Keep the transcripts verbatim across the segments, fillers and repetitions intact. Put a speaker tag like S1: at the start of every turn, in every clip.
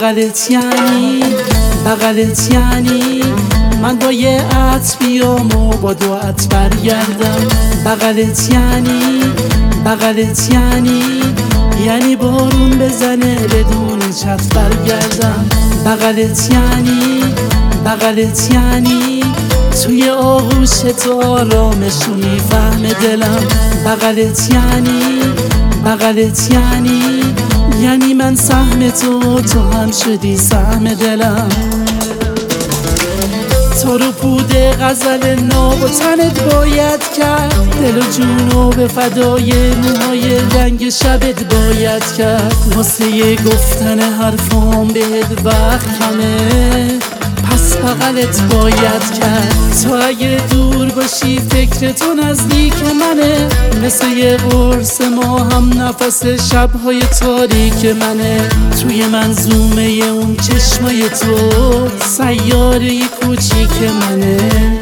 S1: بغلت یعنی بغلت یعنی من با یه عطر بیام و با دو عطر برگردم. بغلت یعنی بغلت یعنی یعنی بارون بزنه بدون چتر برگردم. بغلت یعنی بغلت یعنی توی آغوش تو آرامش رو میفهمه دلم. بغلت یعنی بغلت یعنی یعنی من سهم تو تو هم شدی سهم دلم. تو رو پود غزل ناب و تنت باید کرد، دل و جونو به فدای موهای رنگ شبت باید کرد. واسه گفتن حرفام بهت وقت کمه، پس بغلت باید کرد. تو اگه دور باشی فکر تو نزدیک منه، مثل یه قرص ما هم نفس شبهای تاریک منه. توی منظومه اون چشمای تو سیاره کوچیک منه.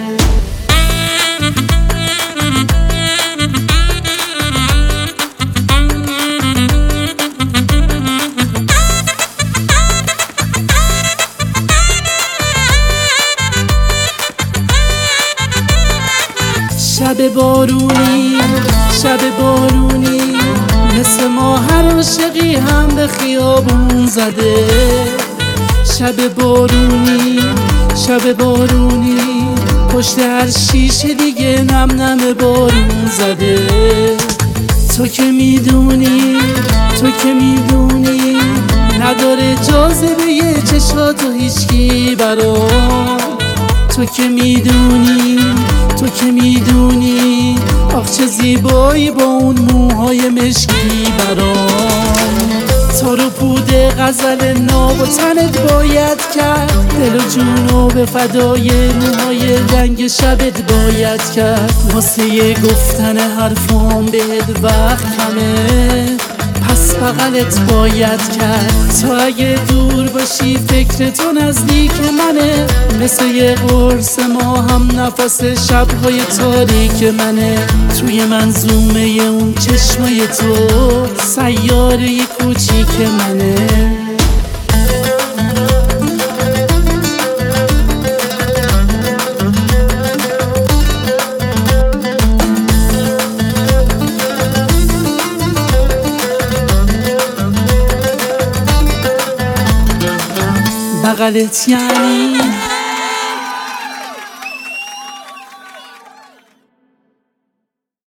S1: شب بارونی شب بارونی مثل ما هر عاشقی هم به خیابون زده. شب بارونی شب بارونی پشت هر شیشه دیگه نم نم بارون زده. تو که میدونی تو که میدونی نداره جاذبه چشاتو هیچکی برام. تو که میدونی تو که میدونی آخ چه زیبایی با اون موهای مشکی برام. تو رو پود غزل ناب و تنت باید کرد، دل و جونو به فدای موهای رنگ شبت باید کرد. واسه گفتن حرفام بهت وقت کمه، پس بغلت باید کرد. تو اگه دور باشی فکر تو نزدیک منه، مثل یه قرص ما هم نفس شبهای تاریک منه. توی منظومه اون چشمای تو سیاره کوچیک منه. بغلت یعنی